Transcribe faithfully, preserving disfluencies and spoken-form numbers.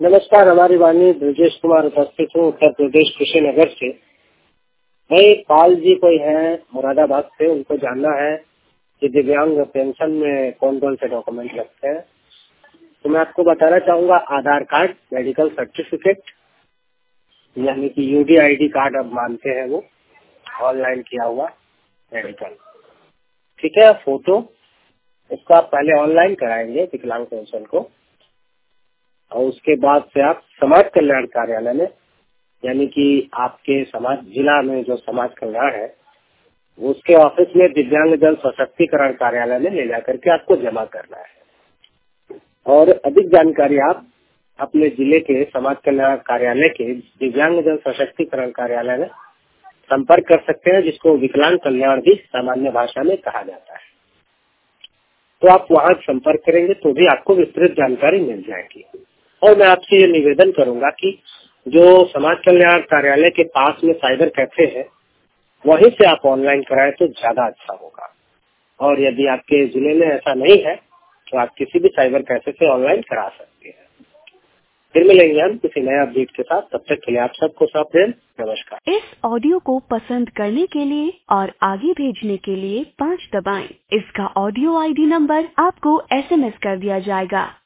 नमस्कार, हमारी वाणी ब्रजेश कुमार उपस्थित हूँ उत्तर प्रदेश कुशीनगर से। भाई पाल जी कोई है मुरादाबाद से, उनको जानना है कि दिव्यांग पेंशन में कौन कौन से डॉक्यूमेंट लगते हैं। तो मैं आपको बताना चाहूँगा, आधार कार्ड, मेडिकल सर्टिफिकेट यानी कि यूडी आईडी कार्ड अब मानते हैं वो, ऑनलाइन किया हुआ मेडिकल, ठीक है। फोटो उसका आप पहले ऑनलाइन कराएंगे विकलांग पेंशन को, और उसके बाद से आप समाज कल्याण कार्यालय में यानी कि आपके समाज जिला में जो समाज कल्याण है उसके ऑफिस में दिव्यांग जन सशक्तिकरण कार्यालय में ले जाकर के आपको जमा करना है। और अधिक जानकारी आप अपने जिले के समाज कल्याण कार्यालय के दिव्यांग जन सशक्तिकरण कार्यालय में संपर्क कर सकते हैं, जिसको विकलांग कल्याण भी सामान्य भाषा में कहा जाता है। तो आप वहाँ संपर्क करेंगे तो भी आपको विस्तृत जानकारी मिल जाएगी। और मैं आपसे ये निवेदन करूंगा कि जो समाज कल्याण कार्यालय के पास में साइबर कैफे है वहीं से आप ऑनलाइन कराएं तो ज्यादा अच्छा होगा। और यदि आपके जिले में ऐसा नहीं है तो आप किसी भी साइबर कैफे से ऑनलाइन करा सकते हैं। फिर मिलेंगे हम किसी नए अपडेट के साथ, तब तक के लिए आप सबको सप्रेम नमस्कार। इस ऑडियो को पसंद करने के लिए और आगे भेजने के लिए पाँच दबाएं। इसका ऑडियो आईडी नंबर आपको एसएमएस कर दिया जाएगा।